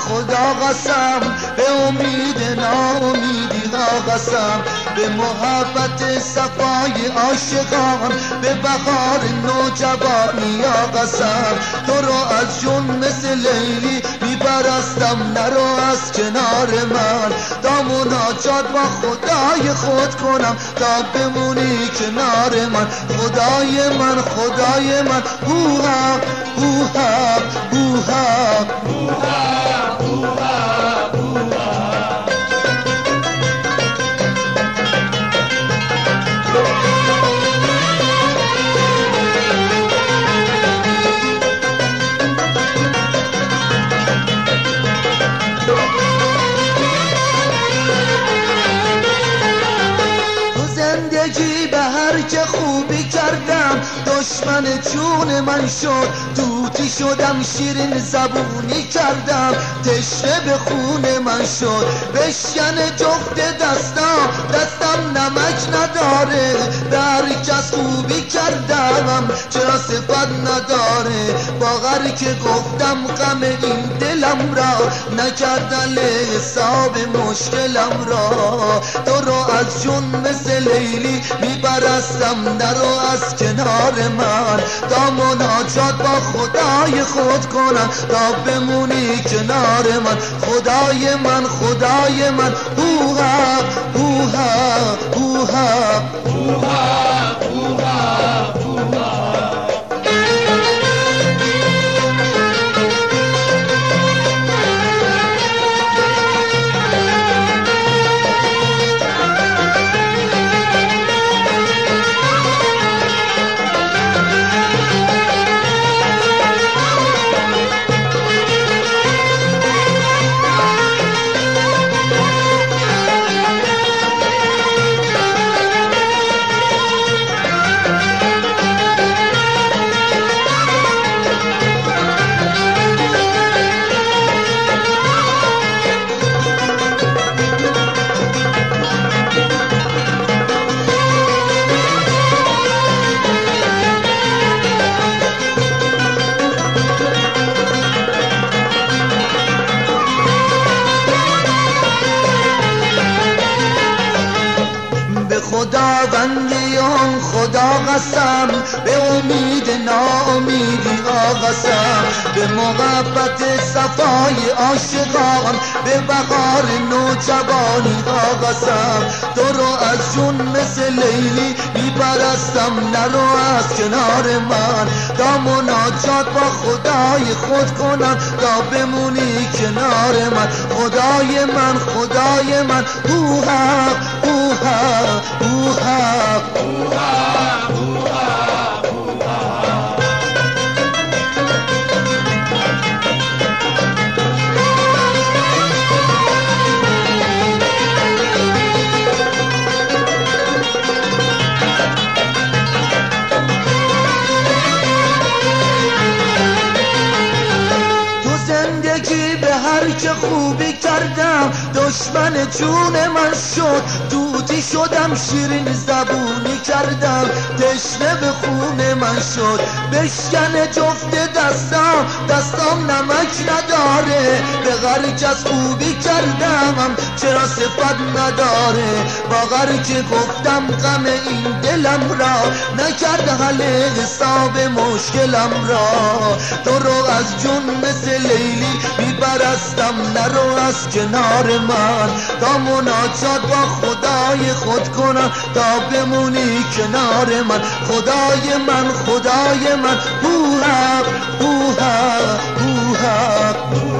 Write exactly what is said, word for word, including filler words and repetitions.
خدا قسم، به امید ناامیدی ها قسم، به محبت صفای عاشقان، به بهار نوجوانی ها قسم. تو رو از جون مثل لیلی میپرستم، نرو از کنار من، تا مناجات با خدای خود کنم، تا بمونی کنار من. خدای من خدای من، اوها اوها اوها اوها اوها اوها. زندگی به هر که خوبی کردم، دشمن جون من شد، توتی شدم شیرین زبونی کردم، تشنه به خون من شد. بشکن جفت دستم، دستم نمک نداره، به هر کس خوبی کردم چرا صفت نداره. باور که گفتم غم این دلم را، نکردن حساب مشکلم را. تو رو از جون مثل لیلی میپرستم، نرو از کنار من، تا مناجات با خدای خود کنم، تا بمونی کنار من. خدای من خدای من، اوها اوها اوها اوها اوها اوها. خداوندی آن خدا قسم، به امید ناامیدی ها قسم، به محبت صفای عاشقان، به بهار نوجوانی ها قسم. تو رو از جون مثل لیلی میپرستم، نرو از کنار من، تا مناجات با خدای خود کنم، تا بمونی کنار من. خدای من خدای من، اوها اوها اوها اوها اوها اوها. تو زندگی به هر که خوبی کردم، دشمن جون من شد، توتی شدم شیرین زبونی کردم، تشنه به خون من شد. بشکن جفت دستم، دستم نمک نداره، به هر کس خوبی کردم چرا صفت نداره. باور که گفتم غم این دلم را، نکرد حل حساب مشکلم را. تو رو از جون مثل لیلی میپرستم، نرو از کنار من، تا مناجات با خدای خود کنم، تا بمونی کنار من. خدای من خدای من، اوها اوها اوها.